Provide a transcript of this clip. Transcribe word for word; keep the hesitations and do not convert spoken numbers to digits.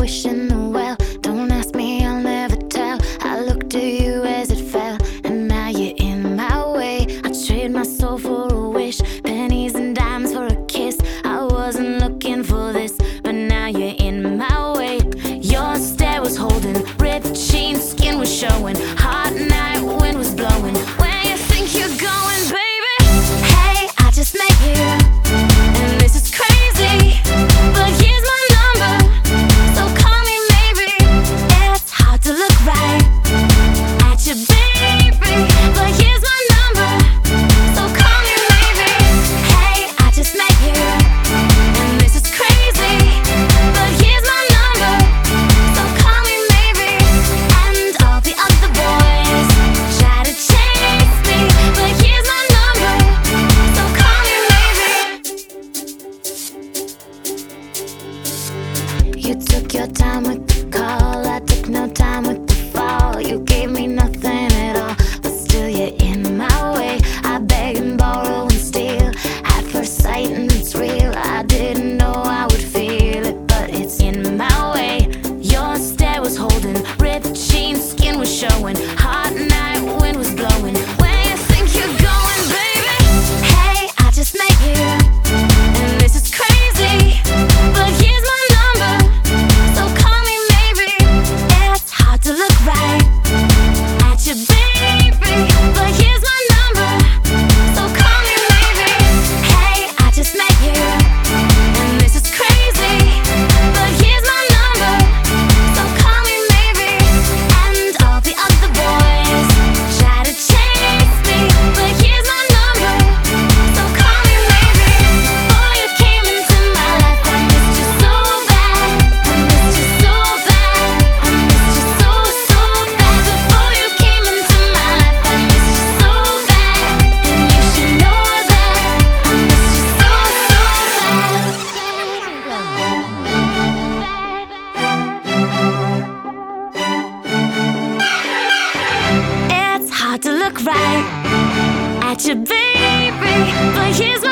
wishing well. Don't ask me, I'll never tell. I looked at you as it fell, and now you're in my way. I trade my soul for a wish, pennies and dimes for a kiss. I wasn't looking for this, but now you're in my way. Your stare was holding, ripped jeans, skin was showing. Hot night, wind was blowing. Where you think you're going, baby? Hey, I just met you, and this is crazy, but here's my number, so call me maybe. It's hard to look right at you, baby, but here's my number, so call me maybe. Hey, I just met you, and this is crazy, but here's my number, so call me maybe. And all the other boys try to chase me, but here's my number, so call me maybe. You took your time with the call, I took no time with the fall. You gave me nothing at all, but still you're in my way. I beg and borrow and steal at first sight, and it's real. I didn't know I would feel it, but it's in my way. Your stare was holding, ripped jeans, skin was showing. Hot night, wind was blowing. Where you think you're going, baby? Hey, I just met you, and this is crazy, but here's my number, so call me maybe. It's hard to look right at you, baby, but here's my number, so call me maybe. Hey, I just met you, and this is crazy, but here's my number, so call me maybe. And all the other boys try to chase me, but here's my number, so call me maybe. Before you came into my life, I missed you so bad, I missed you so bad, I missed you so, so bad. Before you came into my life, I missed you so bad, and you should know that I missed you so, so bad. It's hard to look right at you, baby, but here's my